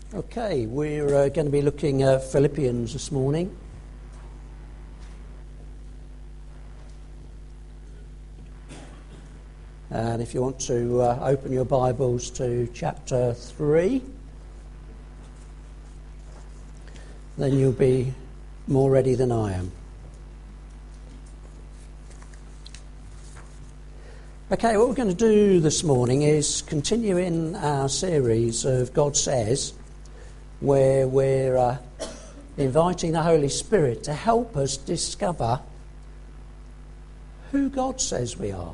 Okay, we're going to be looking at Philippians this morning. And if you want to open your Bibles to chapter 3, then you'll be more ready than I am. Okay, what we're going to do this morning is continue in our series of God Says, where we're inviting the Holy Spirit to help us discover who God says we are.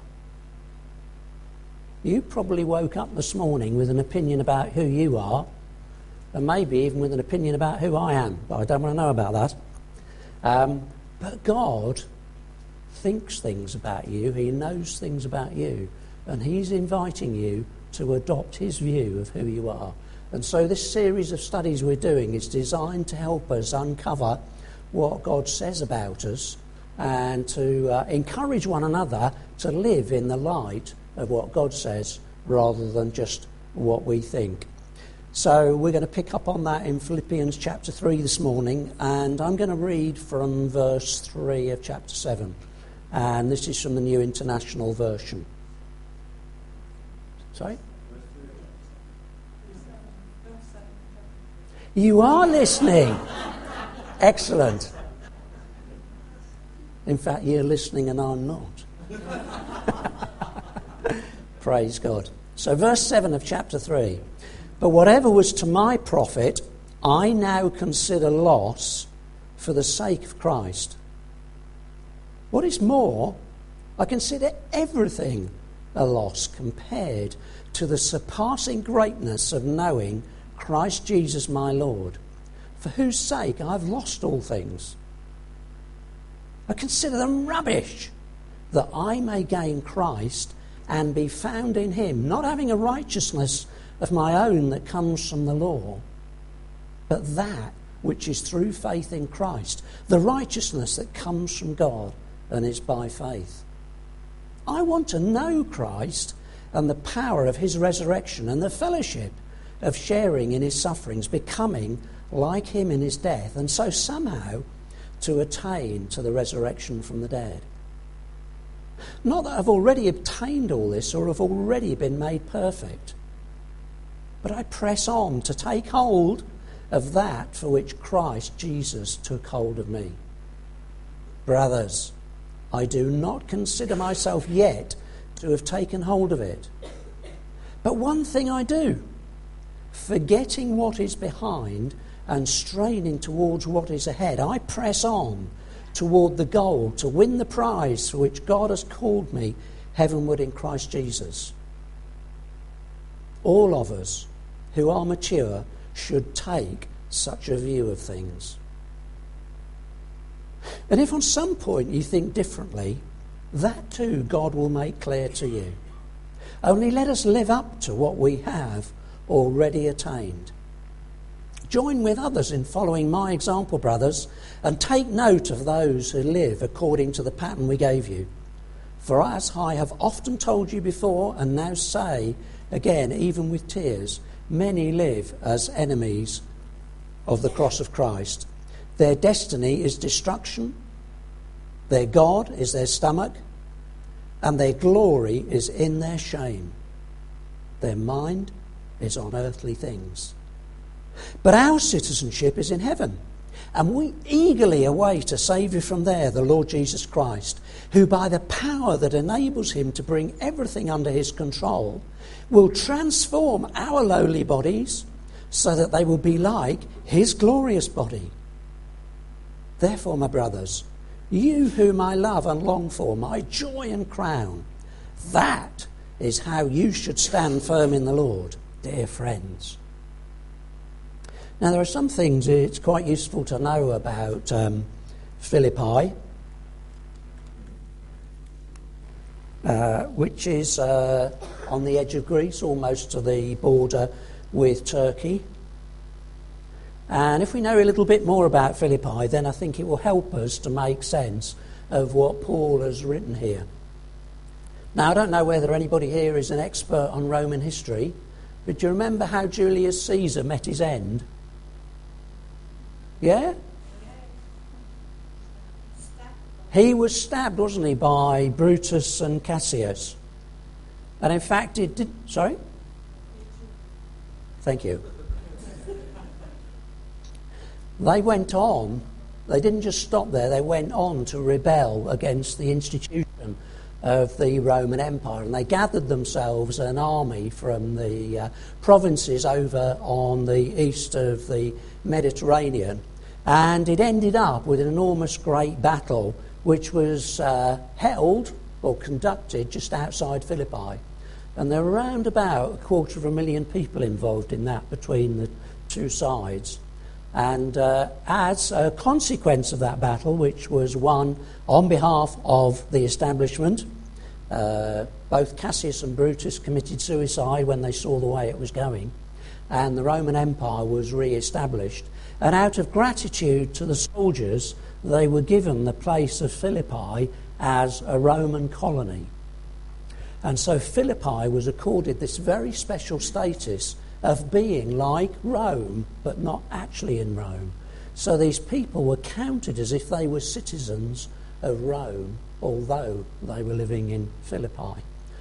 You probably woke up this morning with an opinion about who you are, and maybe even with an opinion about who I am, but I don't want to know about that. But God thinks things about you, He knows things about you, and He's inviting you to adopt His view of who you are. And so this series of studies we're doing is designed to help us uncover what God says about us and to encourage one another to live in the light of what God says rather than just what we think. So we're going to pick up on that in Philippians chapter 3 this morning, and I'm going to read from verse 3 of chapter 7. And this is from the New International Version. Sorry? You are listening. Excellent. In fact, you're listening and I'm not. Praise God. So verse 7 of chapter 3. But whatever was to my profit, I now consider loss for the sake of Christ. What is more, I consider everything a loss compared to the surpassing greatness of knowing Christ Jesus my Lord, for whose sake I've lost all things. I consider them rubbish, that I may gain Christ and be found in Him, not having a righteousness of my own that comes from the law, but that which is through faith in Christ, the righteousness that comes from God and is by faith. I want to know Christ and the power of His resurrection and the fellowship of sharing in His sufferings, becoming like Him in His death, and so somehow to attain to the resurrection from the dead. Not that I've already obtained all this or have already been made perfect, but I press on to take hold of that for which Christ Jesus took hold of me. Brothers, I do not consider myself yet to have taken hold of it. But one thing I do, forgetting what is behind and straining towards what is ahead, I press on toward the goal to win the prize for which God has called me heavenward in Christ Jesus. All of us who are mature should take such a view of things. And if on some point you think differently, that too God will make clear to you. Only let us live up to what we have already attained. Join with others in following my example, brothers, and take note of those who live according to the pattern we gave you. For as I have often told you before, and now say again, even with tears, many live as enemies of the cross of Christ. Their destiny is destruction, their God is their stomach, and their glory is in their shame. Their mind is on earthly things. But our citizenship is in heaven, and we eagerly await a Saviour from there, the Lord Jesus Christ, who by the power that enables Him to bring everything under His control will transform our lowly bodies so that they will be like His glorious body. Therefore, my brothers, you whom I love and long for, my joy and crown, that is how you should stand firm in the Lord, dear friends. Now, there are some things it's quite useful to know about Philippi, which is on the edge of Greece, almost to the border with Turkey. And if we know a little bit more about Philippi, then I think it will help us to make sense of what Paul has written here. Now, I don't know whether anybody here is an expert on Roman history, But do you remember how Julius Caesar met his end? Yeah? He was stabbed, wasn't he, by Brutus and Cassius. And in fact, it did... Sorry? Thank you. They went on, they didn't just stop there, they went on to rebel against the institution of the Roman Empire, and they gathered themselves an army from the provinces over on the east of the Mediterranean, and it ended up with an enormous great battle which was held or conducted just outside Philippi. And there were around about 250,000 people involved in that between the two sides. And as a consequence of that battle, which was won on behalf of the establishment, both Cassius and Brutus committed suicide when they saw the way it was going, and the Roman Empire was re-established. And out of gratitude to the soldiers, they were given the place of Philippi as a Roman colony. And so Philippi was accorded this very special status of being like Rome, but not actually in Rome. So these people were counted as if they were citizens of Rome, although they were living in Philippi.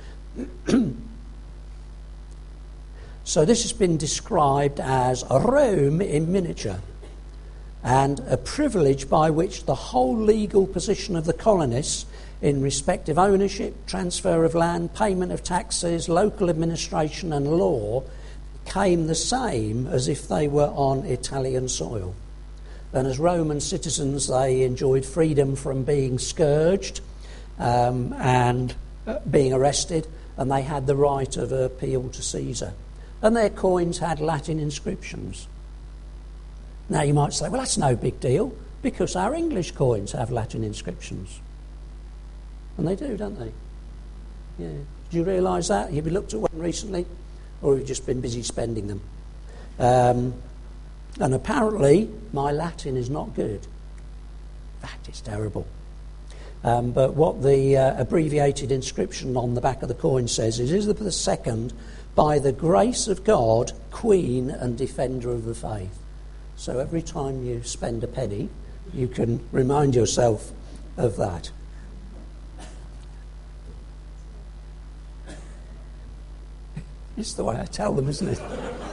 So this has been described as a Rome in miniature, and a privilege by which the whole legal position of the colonists in respect of ownership, transfer of land, payment of taxes, local administration and law became the same as if they were on Italian soil. And as Roman citizens, they enjoyed freedom from being scourged and being arrested, and they had the right of appeal to Caesar. And their coins had Latin inscriptions. Now you might say, well, that's no big deal, because our English coins have Latin inscriptions. And they do, don't they? Yeah. Did you realise that? Have you looked at one recently? Or have you just been busy spending them? And apparently, my Latin is not good. In fact, it's terrible. But what the abbreviated inscription on the back of the coin says is Elizabeth II, by the grace of God, Queen and Defender of the Faith. So every time you spend a penny, you can remind yourself of that. It's the way I tell them, isn't it?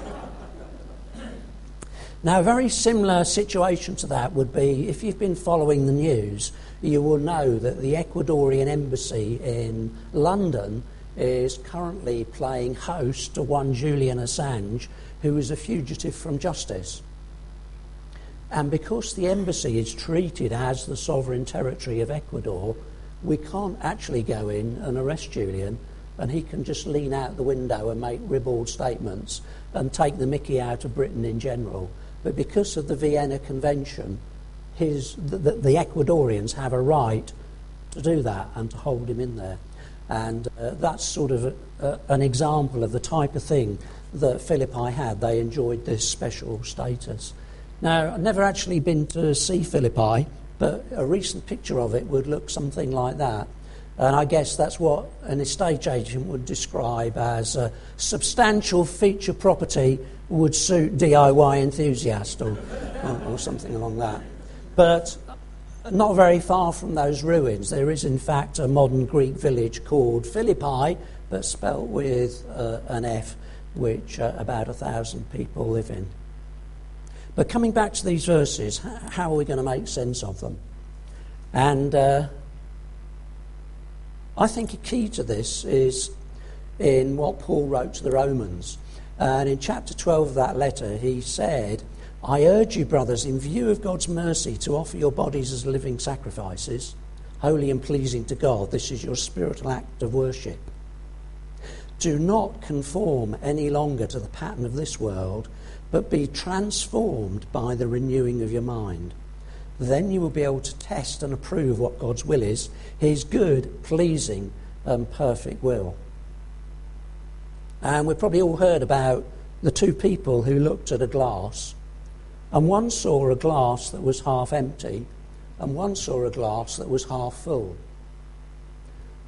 Now, a very similar situation to that would be, if you've been following the news, you will know that the Ecuadorian embassy in London is currently playing host to one Julian Assange, who is a fugitive from justice. And because the embassy is treated as the sovereign territory of Ecuador, we can't actually go in and arrest Julian, and he can just lean out the window and make ribald statements and take the mickey out of Britain in general. But because of the Vienna Convention, the Ecuadorians have a right to do that and to hold him in there. And that's sort of an example of the type of thing that Philippi had. They enjoyed this special status. Now, I've never actually been to see Philippi, but a recent picture of it would look something like that. And I guess that's what an estate agent would describe as a substantial feature property would suit DIY enthusiast or something along that. But not very far from those ruins, there is in fact a modern Greek village called Philippi, but spelt with an F, which about 1,000 people live in. But coming back to these verses, how are we going to make sense of them? And I think a key to this is in what Paul wrote to the Romans. And in chapter 12 of that letter, he said, I urge you, brothers, in view of God's mercy, to offer your bodies as living sacrifices, holy and pleasing to God. This is your spiritual act of worship. Do not conform any longer to the pattern of this world, but be transformed by the renewing of your mind. Then you will be able to test and approve what God's will is, his good, pleasing, and perfect will. And we've probably all heard about the two people who looked at a glass, and one saw a glass that was half empty, and one saw a glass that was half full.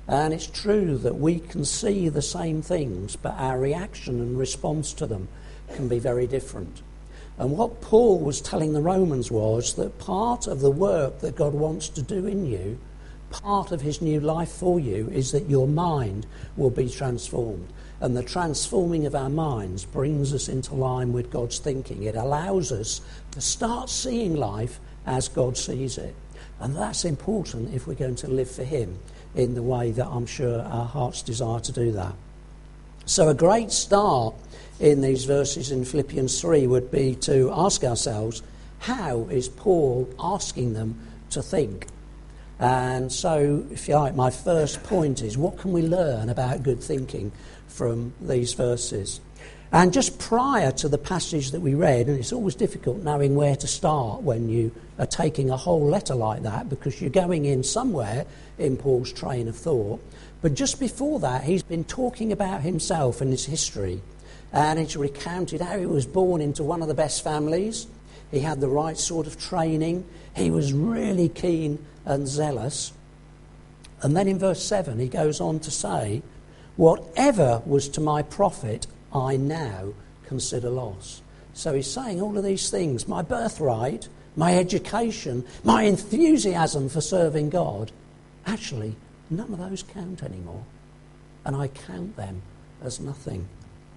And it's true that we can see the same things, but our reaction and response to them can be very different. And what Paul was telling the Romans was that part of the work that God wants to do in you, part of his new life for you, is that your mind will be transformed. And the transforming of our minds brings us into line with God's thinking. It allows us to start seeing life as God sees it. And that's important if we're going to live for him in the way that I'm sure our hearts desire to do that. So a great start in these verses in Philippians 3 would be to ask ourselves, how is Paul asking them to think? And so, if you like, my first point is, what can we learn about good thinking from these verses? And just prior to the passage that we read, and it's always difficult knowing where to start when you are taking a whole letter like that, because you're going in somewhere in Paul's train of thought. But just before that, he's been talking about himself and his history. And he's recounted how he was born into one of the best families. He had the right sort of training. He was really keen and zealous. And then in verse 7, he goes on to say, whatever was to my profit, I now consider loss. So he's saying all of these things, my birthright, my education, my enthusiasm for serving God, actually, none of those count anymore. And I count them as nothing.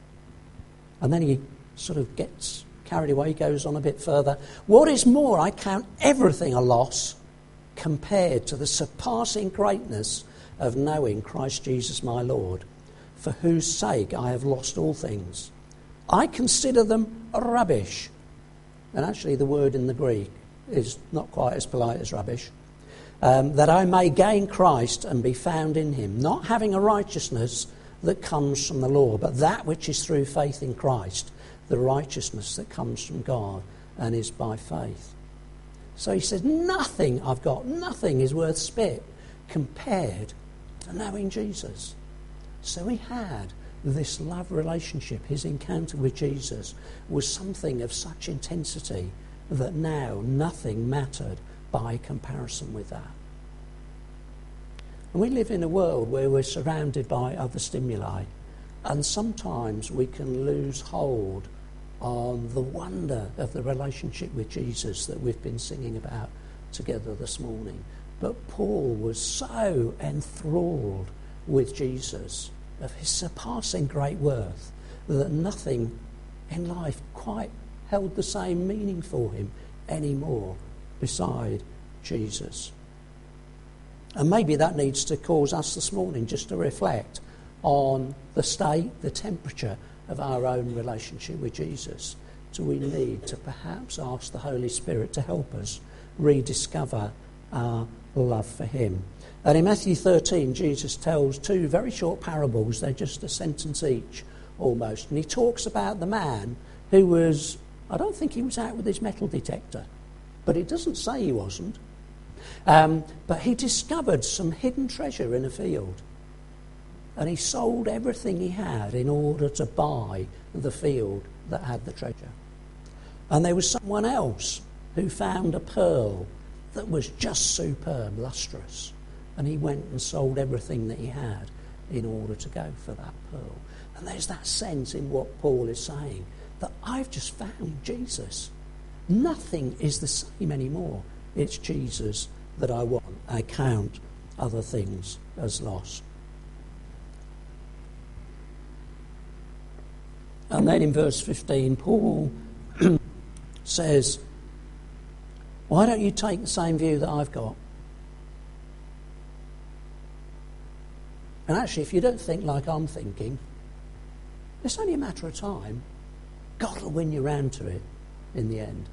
And then he sort of gets carried away, goes on a bit further. What is more, I count everything a loss compared to the surpassing greatness of knowing Christ Jesus my Lord, for whose sake I have lost all things. I consider them rubbish. And actually the word in the Greek is not quite as polite as rubbish. That I may gain Christ and be found in him, not having a righteousness that comes from the law, but that which is through faith in Christ, the righteousness that comes from God and is by faith. So he says, nothing I've got, nothing is worth spit compared to knowing Jesus. So he had this love relationship. His encounter with Jesus was something of such intensity that now nothing mattered by comparison with that. And we live in a world where we're surrounded by other stimuli, and sometimes we can lose hold on the wonder of the relationship with Jesus that we've been singing about together this morning. But Paul was so enthralled with Jesus, of his surpassing great worth, that nothing in life quite held the same meaning for him anymore beside Jesus. And maybe that needs to cause us this morning just to reflect on the state, the temperature of our own relationship with Jesus. Do we need to perhaps ask the Holy Spirit to help us rediscover our love for him? And in Matthew 13, Jesus tells two very short parables. They're just a sentence each, almost. And he talks about the man who was, I don't think he was out with his metal detector, but it doesn't say he wasn't. But he discovered some hidden treasure in a field. And he sold everything he had in order to buy the field that had the treasure. And there was someone else who found a pearl that was just superb, lustrous. And he went and sold everything that he had in order to go for that pearl. And there's that sense in what Paul is saying, that I've just found Jesus. Nothing is the same anymore. It's Jesus that I want. I count other things as lost. And then in verse 15, Paul says, why don't you take the same view that I've got? And actually, if you don't think like I'm thinking, it's only a matter of time. God will win you round to it in the end.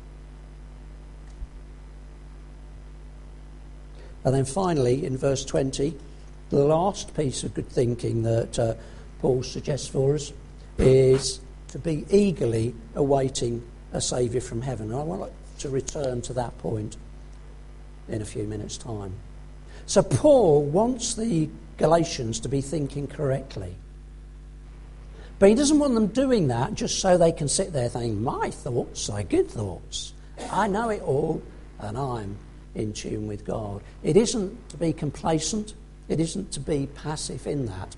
And then finally, in verse 20, the last piece of good thinking that Paul suggests for us is to be eagerly awaiting a Saviour from heaven. And I want to return to that point in a few minutes' time. So Paul wants the Galatians to be thinking correctly. But he doesn't want them doing that just so they can sit there thinking, my thoughts are good thoughts. I know it all and I'm in tune with God. It isn't to be complacent. It isn't to be passive in that.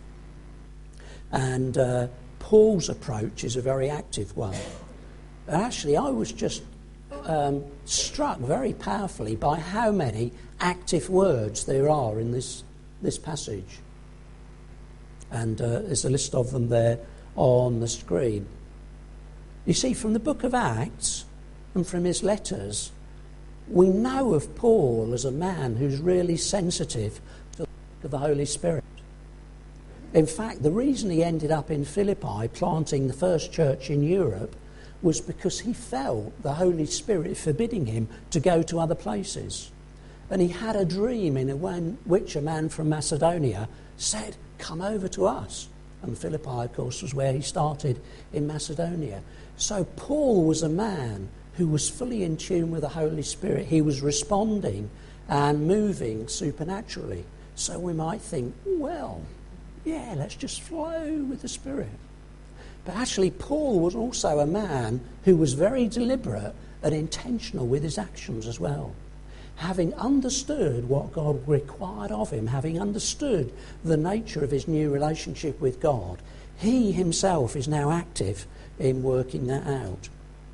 And Paul's approach is a very active one. Actually, I was just struck very powerfully by how many active words there are in this passage. And there's a list of them there on the screen. You see, from the book of Acts and from his letters, we know of Paul as a man who's really sensitive to the Holy Spirit. In fact, the reason he ended up in Philippi planting the first church in Europe was because he felt the Holy Spirit forbidding him to go to other places. And he had a dream in which a man from Macedonia said, "Come over to us." And Philippi, of course, was where he started in Macedonia. So Paul was a man who was fully in tune with the Holy Spirit. He was responding and moving supernaturally. So we might think, well, yeah, let's just flow with the Spirit. But actually, Paul was also a man who was very deliberate and intentional with his actions as well. Having understood what God required of him, having understood the nature of his new relationship with God, he himself is now active in working that out.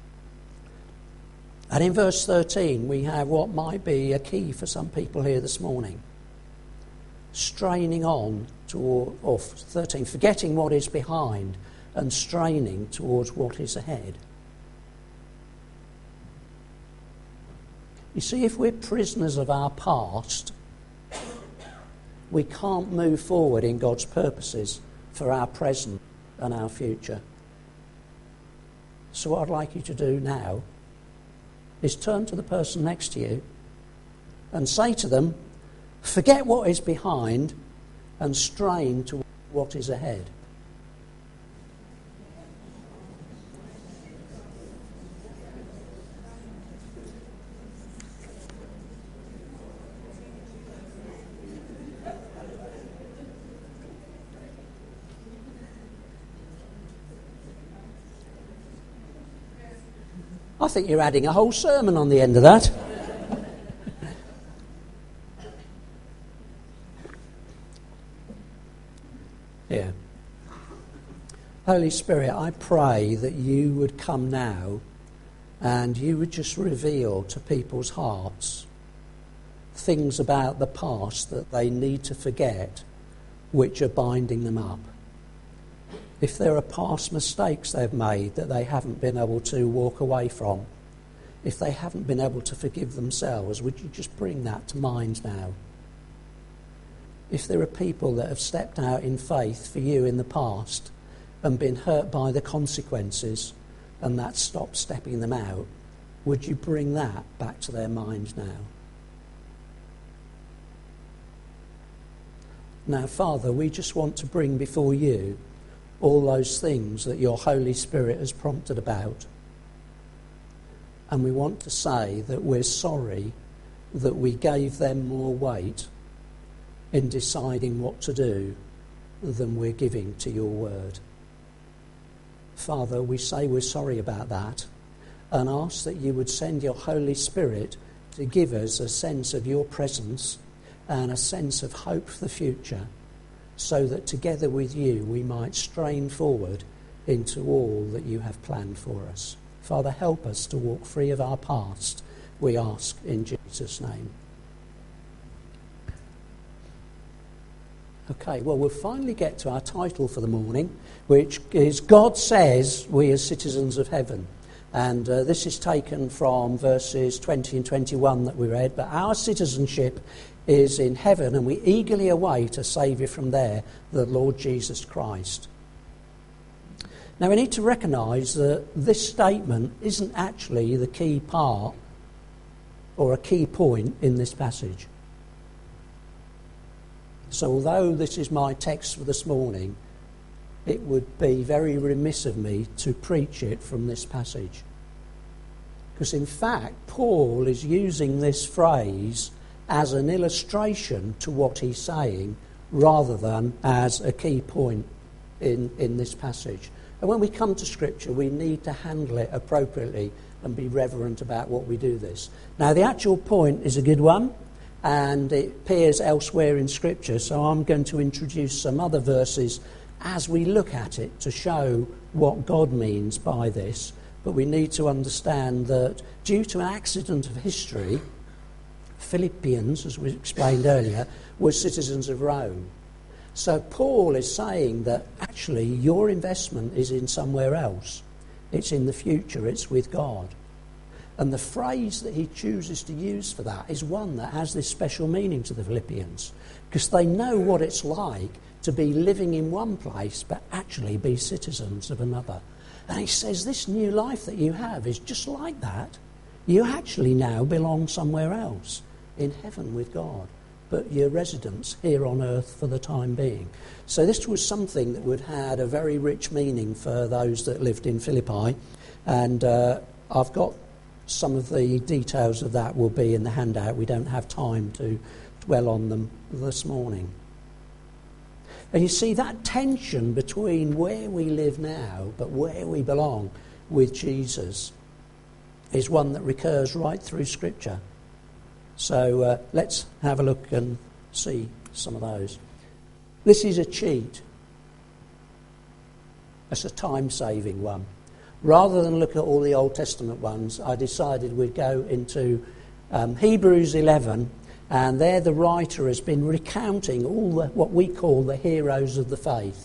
And in verse 13, we have what might be a key for some people here this morning. Straining on toward, or 13, forgetting what is behind and straining towards what is ahead. You see, if we're prisoners of our past, we can't move forward in God's purposes for our present and our future. So what I'd like you to do now is turn to the person next to you and say to them, forget what is behind and strain to what is ahead. I think you're adding a whole sermon on the end of that. Yeah. Holy Spirit, I pray that you would come now and you would just reveal to people's hearts things about the past that they need to forget, which are binding them up. If there are past mistakes they've made that they haven't been able to walk away from, if they haven't been able to forgive themselves, would you just bring that to mind now? If there are people that have stepped out in faith for you in the past and been hurt by the consequences and that stopped stepping them out, would you bring that back to their minds now? Now, Father, we just want to bring before you all those things that your Holy Spirit has prompted about. And we want to say that we're sorry that we gave them more weight in deciding what to do than we're giving to your word. Father, we say we're sorry about that and ask that you would send your Holy Spirit to give us a sense of your presence and a sense of hope for the future, so that together with you we might strain forward into all that you have planned for us. Father, help us to walk free of our past, we ask in Jesus' name. Okay, well, we'll finally get to our title for the morning, which is God Says We Are Citizens of Heaven. And this is taken from verses 20 and 21 that we read. But our citizenship is in heaven, and we eagerly await a Saviour from there, the Lord Jesus Christ. Now, we need to recognise that this statement isn't actually the key part or a key point in this passage. So although this is my text for this morning, it would be very remiss of me to preach it from this passage. Because in fact, Paul is using this phrase as an illustration to what he's saying rather than as a key point in this passage. And when we come to Scripture, we need to handle it appropriately and be reverent about what we do this. Now, the actual point is a good one, and it appears elsewhere in Scripture, so I'm going to introduce some other verses as we look at it to show what God means by this. But we need to understand that due to an accident of history, Philippians, as we explained earlier, were citizens of Rome. So Paul is saying that actually your investment is in somewhere else. It's in the future, it's with God. And the phrase that he chooses to use for that is one that has this special meaning to the Philippians, because they know what it's like to be living in one place but actually be citizens of another. And he says this new life that you have is just like that. You actually now belong somewhere else, in heaven with God, but your residence here on earth for the time being. So this was something that would have had a very rich meaning for those that lived in Philippi, and I've got some of the details of that will be in the handout. We don't have time to dwell on them this morning. And you see that tension between where we live now but where we belong with Jesus is one that recurs right through Scripture. So let's have a look and see some of those. This is a cheat. It's a time-saving one. Rather than look at all the Old Testament ones, I decided we'd go into Hebrews 11, and there the writer has been recounting all what we call the heroes of the faith.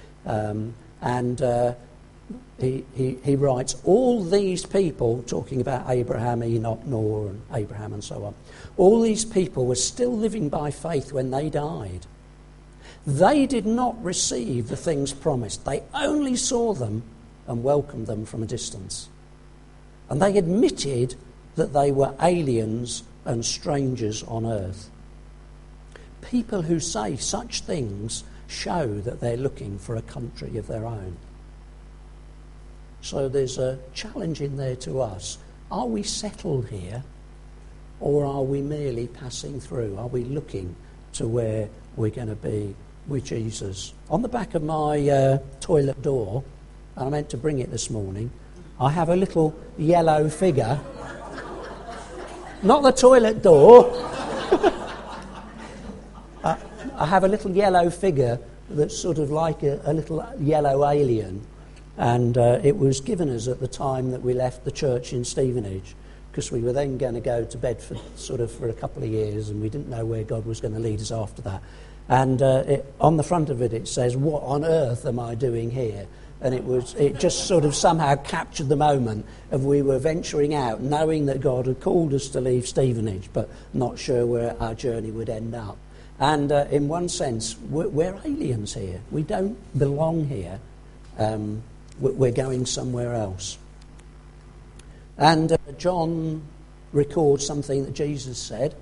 He writes, all these people, talking about Abraham, Enoch, Noah, and Abraham and so on, all these people were still living by faith when they died. They did not receive the things promised. They only saw them and welcomed them from a distance. And they admitted that they were aliens and strangers on earth. People who say such things show that they're looking for a country of their own. So there's a challenge in there to us. Are we settled here, or are we merely passing through? Are we looking to where we're going to be with Jesus? On the back of my toilet door, and I meant to bring it this morning, I have a little yellow figure. Not the toilet door. I have a little yellow figure that's sort of like a little yellow alien. And it was given us at the time that we left the church in Stevenage, because we were then going to go to Bedford for a couple of years, and we didn't know where God was going to lead us after that. And on the front of it says, "What on earth am I doing here?" And it just sort of somehow captured the moment of we were venturing out, knowing that God had called us to leave Stevenage, but not sure where our journey would end up. And in one sense, we're aliens here. We don't belong here. We're going somewhere else. And John records something that Jesus said.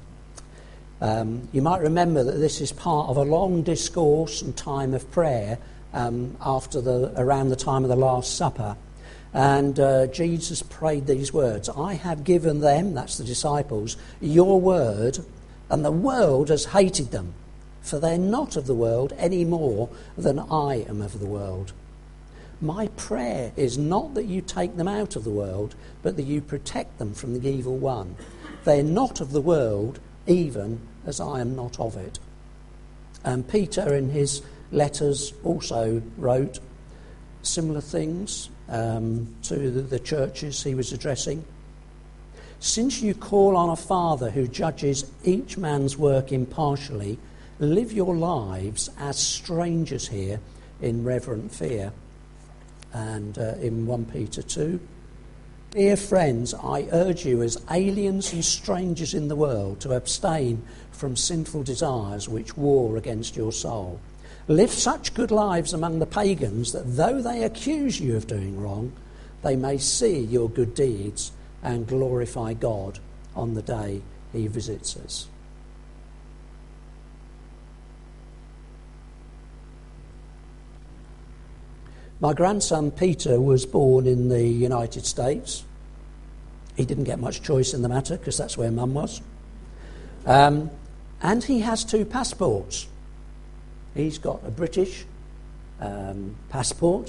You might remember that this is part of a long discourse and time of prayer around the time of the Last Supper. And Jesus prayed these words, "I have given them," that's the disciples, "your word, and the world has hated them, for they're not of the world any more than I am of the world. My prayer is not that you take them out of the world, but that you protect them from the evil one. They're not of the world, even as I am not of it." And Peter, in his letters, also wrote similar things to the churches he was addressing. "Since you call on a Father who judges each man's work impartially, live your lives as strangers here in reverent fear." And in 1 Peter 2, "Dear friends, I urge you as aliens and strangers in the world to abstain from sinful desires which war against your soul. Live such good lives among the pagans that though they accuse you of doing wrong, they may see your good deeds and glorify God on the day he visits us." My grandson Peter was born in the United States. He didn't get much choice in the matter because that's where Mum was. And he has 2 passports. He's got a British passport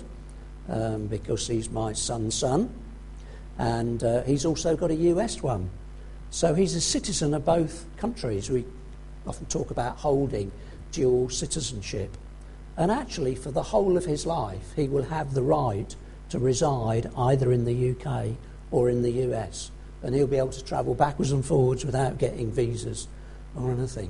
because he's my son's son, and he's also got a US one. So he's a citizen of both countries. We often talk about holding dual citizenship. And actually, for the whole of his life, he will have the right to reside either in the UK or in the US. And he'll be able to travel backwards and forwards without getting visas or anything.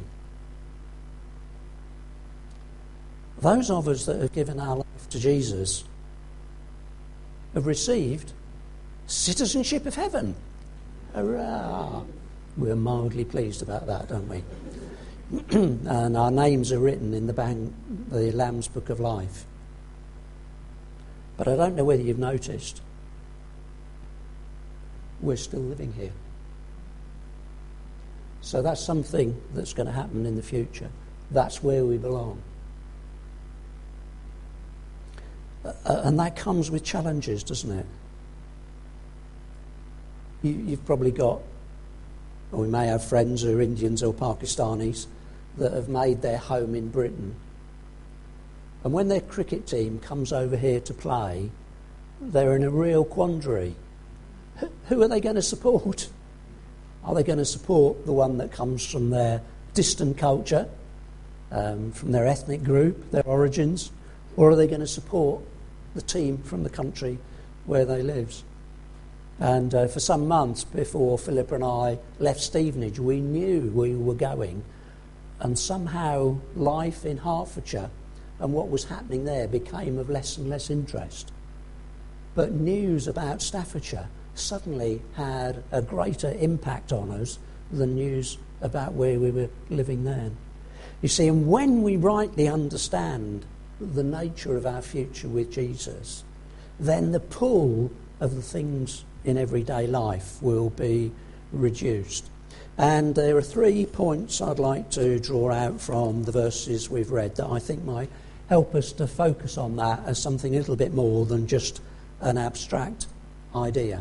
Those of us that have given our life to Jesus have received citizenship of heaven. Hurrah! We're mildly pleased about that, don't we? And our names are written in the Lamb's Book of Life. But I don't know whether you've noticed, we're still living here. So that's something that's going to happen in the future. That's where we belong. And that comes with challenges, doesn't it? You've probably got, or we may have friends who are Indians or Pakistanis that have made their home in Britain. And when their cricket team comes over here to play, they're in a real quandary. Who are they going to support? Are they going to support the one that comes from their distant culture, from their ethnic group, their origins, or are they going to support the team from the country where they live? And for some months before Philip and I left Stevenage, we knew we were going, and somehow life in Hertfordshire and what was happening there became of less and less interest. But news about Staffordshire suddenly had a greater impact on us than news about where we were living then. You see, and when we rightly understand the nature of our future with Jesus, then the pull of the things in everyday life will be reduced. And there are 3 points I'd like to draw out from the verses we've read that I think might help us to focus on that as something a little bit more than just an abstract idea.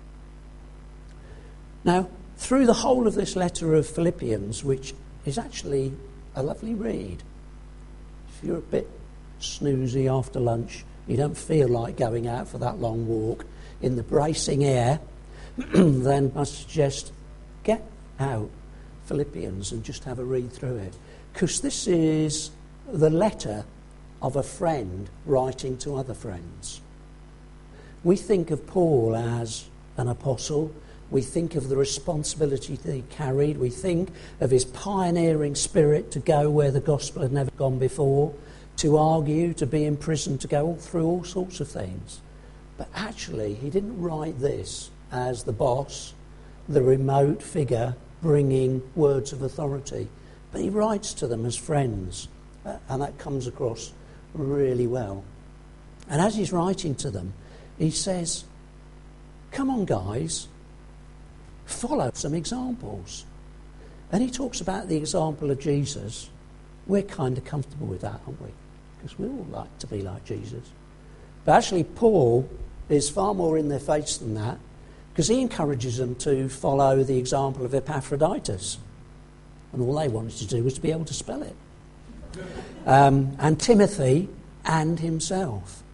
Now, through the whole of this letter of Philippians, which is actually a lovely read, if you're a bit snoozy after lunch, you don't feel like going out for that long walk in the bracing air, then I suggest get out Philippians and just have a read through it. Because this is the letter of a friend writing to other friends. We think of Paul as an apostle. We think of the responsibility that he carried. We think of his pioneering spirit to go where the gospel had never gone before, to argue, to be in prison, to go through all sorts of things. But actually, he didn't write this as the boss, the remote figure bringing words of authority. But he writes to them as friends, and that comes across really well. And as he's writing to them, he says, come on, guys, follow some examples. And he talks about the example of Jesus. We're kind of comfortable with that, aren't we? Because we all like to be like Jesus. But actually, Paul is far more in their face than that, because he encourages them to follow the example of Epaphroditus. And all they wanted to do was to be able to spell it. And Timothy and himself.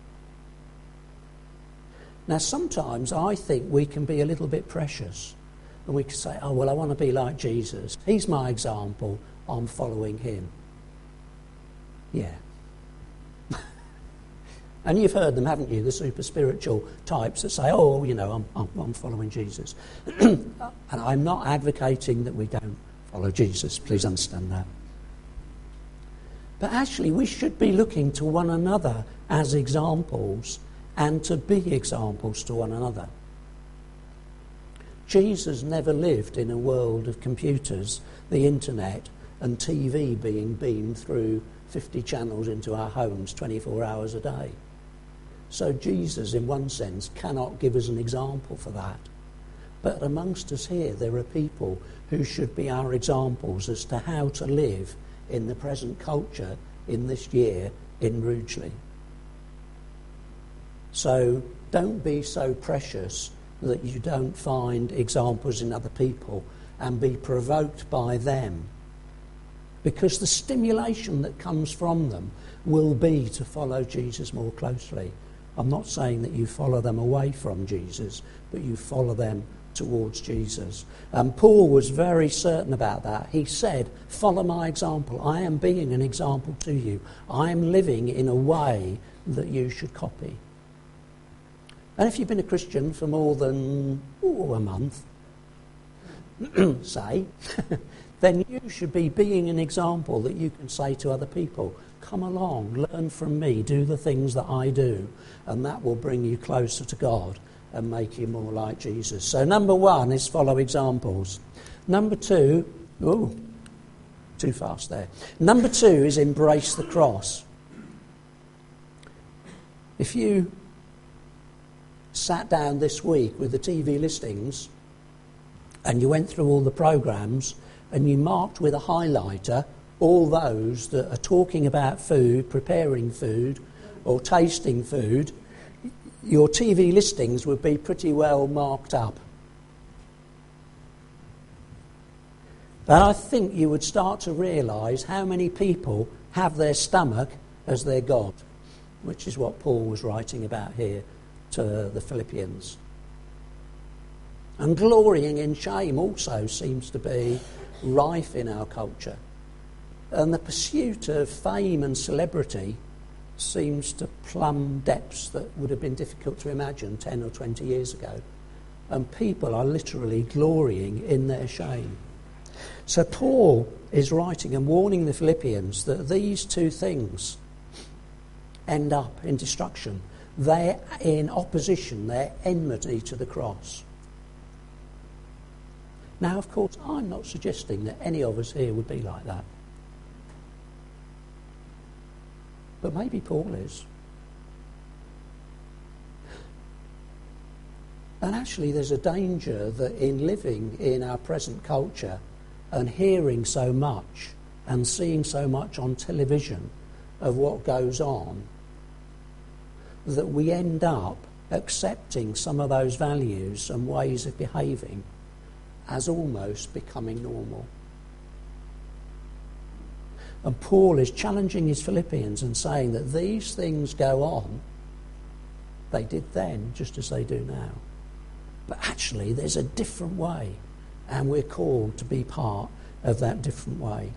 Now, sometimes I think we can be a little bit precious. And we can say, oh, well, I want to be like Jesus. He's my example. I'm following him. Yeah. And you've heard them, haven't you? The super spiritual types that say, oh, you know, I'm following Jesus. And I'm not advocating that we don't follow Jesus. Please understand that. But actually, we should be looking to one another as examples and to be examples to one another. Jesus never lived in a world of computers, the internet, and TV being beamed through 50 channels into our homes 24 hours a day. So Jesus, in one sense, cannot give us an example for that. But amongst us here, there are people who should be our examples as to how to live in the present culture in this year in Rugeley. So don't be so precious that you don't find examples in other people and be provoked by them. Because the stimulation that comes from them will be to follow Jesus more closely. I'm not saying that you follow them away from Jesus, but you follow them towards Jesus. And Paul was very certain about that. He said, follow my example. I am being an example to you. I am living in a way that you should copy. And if you've been a Christian for more than a month, say, then you should be being an example that you can say to other people, come along, learn from me, do the things that I do, and that will bring you closer to God and make you more like Jesus. So number one is follow examples. Number two, too fast there. Number two is embrace the cross. If you sat down this week with the TV listings and you went through all the programmes and you marked with a highlighter all those that are talking about food, preparing food or tasting food, your TV listings would be pretty well marked up. But I think you would start to realise how many people have their stomach as their God, which is what Paul was writing about here to the Philippians. And glorying in shame also seems to be rife in our culture. And the pursuit of fame and celebrity seems to plumb depths that would have been difficult to imagine 10 or 20 years ago. And people are literally glorying in their shame. So Paul is writing and warning the Philippians that these two things end up in destruction. They're in opposition, they're enmity to the cross. Now, of course, I'm not suggesting that any of us here would be like that. But maybe Paul is. And actually there's a danger that in living in our present culture and hearing so much and seeing so much on television of what goes on, that we end up accepting some of those values and ways of behaving as almost becoming normal. And Paul is challenging his Philippians and saying that these things go on. They did then, just as they do now. But actually, there's a different way, and we're called to be part of that different way.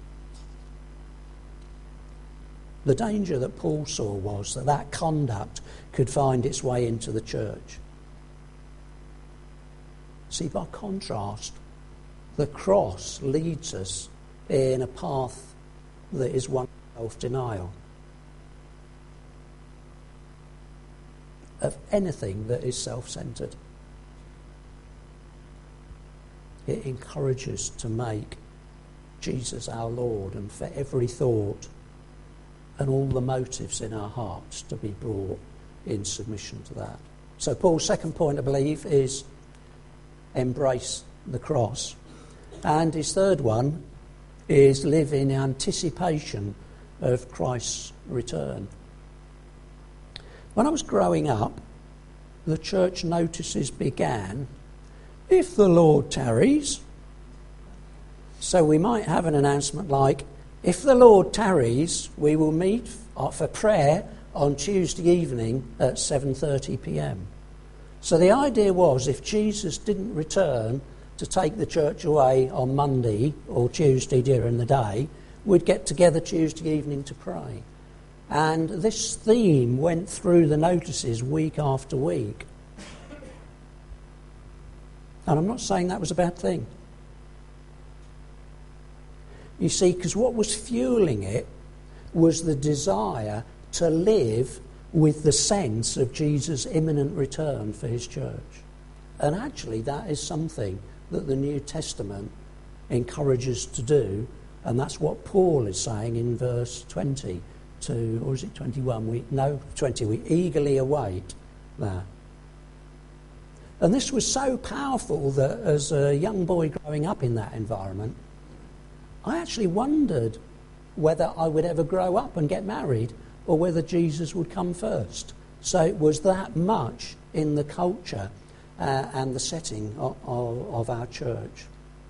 The danger that Paul saw was that that conduct could find its way into the church. See, by contrast, the cross leads us in a path that is one of self-denial, of anything that is self-centred. It encourages to make Jesus our Lord, and for every thought and all the motives in our hearts to be brought in submission to that. So Paul's second point, I believe, is embrace the cross. And his third one is live in anticipation of Christ's return. When I was growing up, the church notices began, if the Lord tarries. So we might have an announcement like, if the Lord tarries, we will meet for prayer on Tuesday evening at 7:30 p.m. So the idea was, if Jesus didn't return to take the church away on Monday or Tuesday during the day, we'd get together Tuesday evening to pray. And this theme went through the notices week after week. And I'm not saying that was a bad thing. You see, because what was fueling it was the desire to live with the sense of Jesus' imminent return for his church. And actually that is something that the New Testament encourages to do, and that's what Paul is saying in verse 20 to, or is it 21? 20. We eagerly await that. And this was so powerful that as a young boy growing up in that environment, I actually wondered whether I would ever grow up and get married or whether Jesus would come first. So it was that much in the culture and the setting of our church.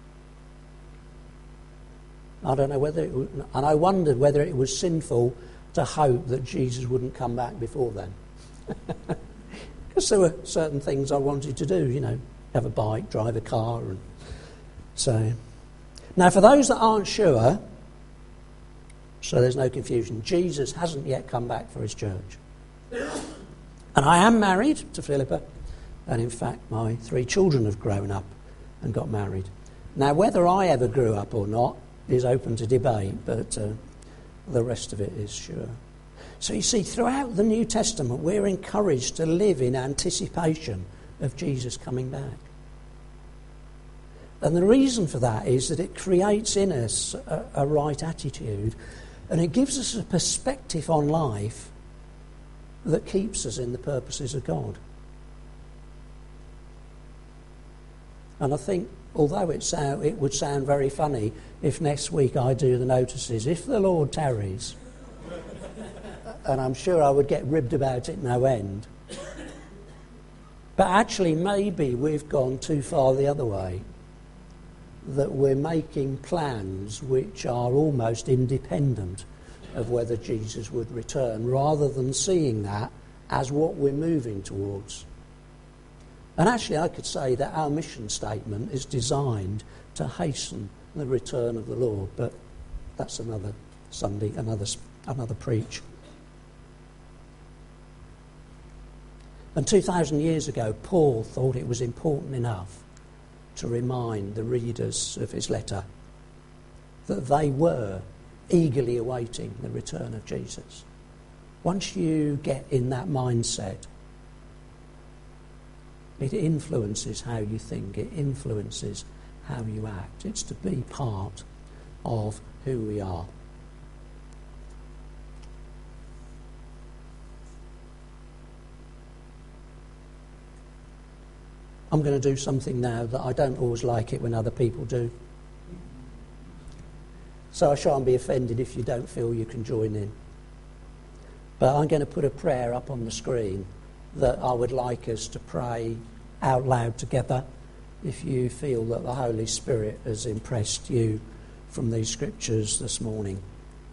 I don't know whether it would, and I wondered whether it was sinful to hope that Jesus wouldn't come back before then. Because there were certain things I wanted to do, you know. have a bike, drive a car. And so, now for those that aren't sure, so there's no confusion, Jesus hasn't yet come back for his church. And I am married to Philippa, and in fact my 3 children have grown up and got married. Now whether I ever grew up or not is open to debate, but the rest of it is sure. So you see, throughout the New Testament we're encouraged to live in anticipation of Jesus coming back. And the reason for that is that it creates in us a right attitude, and it gives us a perspective on life that keeps us in the purposes of God. And I think, although it would sound very funny if next week I do the notices, if the Lord tarries, and I'm sure I would get ribbed about it no end, but actually maybe we've gone too far the other way, that we're making plans which are almost independent of whether Jesus would return, rather than seeing that as what we're moving towards. And actually I could say that our mission statement is designed to hasten the return of the Lord, but that's another Sunday, another preach. And 2,000 years ago, Paul thought it was important enough to remind the readers of his letter that they were eagerly awaiting the return of Jesus. Once you get in that mindset, it influences how you think, it influences how you act. It's to be part of who we are. I'm going to do something now that I don't always like it when other people do. So I shan't be offended if you don't feel you can join in. But I'm going to put a prayer up on the screen that I would like us to pray out loud together if you feel that the Holy Spirit has impressed you from these scriptures this morning.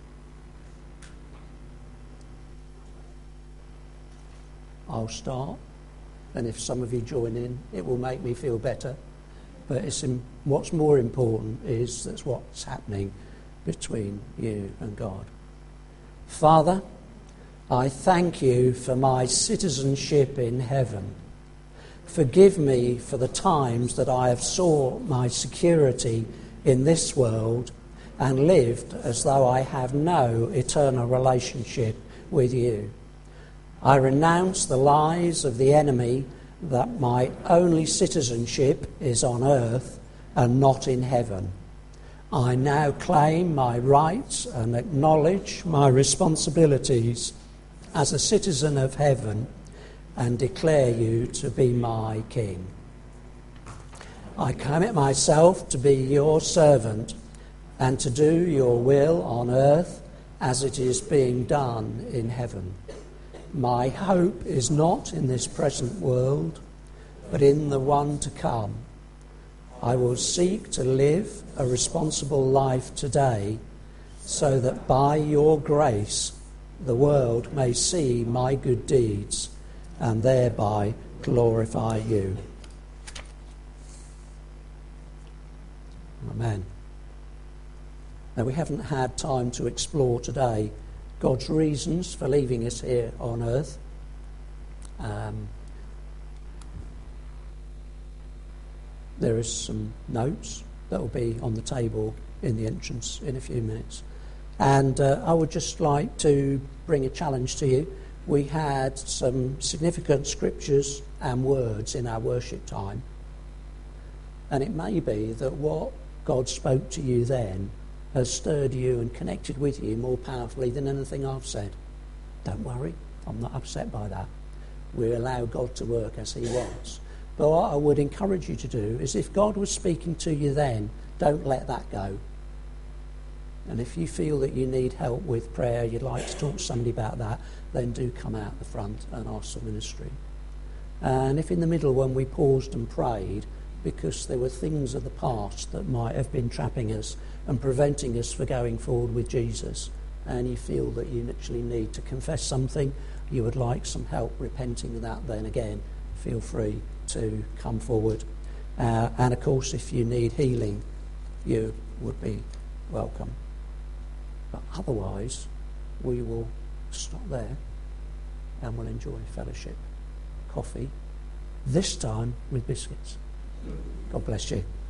I'll start, and if some of you join in, it will make me feel better. But what's more important is that's what's happening between you and God. Father, I thank you for my citizenship in heaven. Forgive me for the times that I have sought my security in this world and lived as though I have no eternal relationship with you. I renounce the lies of the enemy that my only citizenship is on earth and not in heaven. I now claim my rights and acknowledge my responsibilities as a citizen of heaven and declare you to be my King. I commit myself to be your servant and to do your will on earth as it is being done in heaven. My hope is not in this present world, but in the one to come. I will seek to live a responsible life today so that by your grace the world may see my good deeds and thereby glorify you. Amen. Now, we haven't had time to explore today God's reasons for leaving us here on earth. There is some notes that will be on the table in the entrance in a few minutes. And I would just like to bring a challenge to you. We had some significant scriptures and words in our worship time. And it may be that what God spoke to you then has stirred you and connected with you more powerfully than anything I've said. Don't worry, I'm not upset by that. We allow God to work as he wants. But what I would encourage you to do is, if God was speaking to you then, don't let that go. And if you feel that you need help with prayer, you'd like to talk to somebody about that, then do come out the front and ask for ministry. And if in the middle when we paused and prayed, because there were things of the past that might have been trapping us and preventing us from going forward with Jesus, and you feel that you actually need to confess something, you would like some help repenting of that, then again, feel free to come forward. And of course, if you need healing, you would be welcome. But otherwise, we will stop there and we'll enjoy fellowship, coffee, this time with biscuits. God bless you.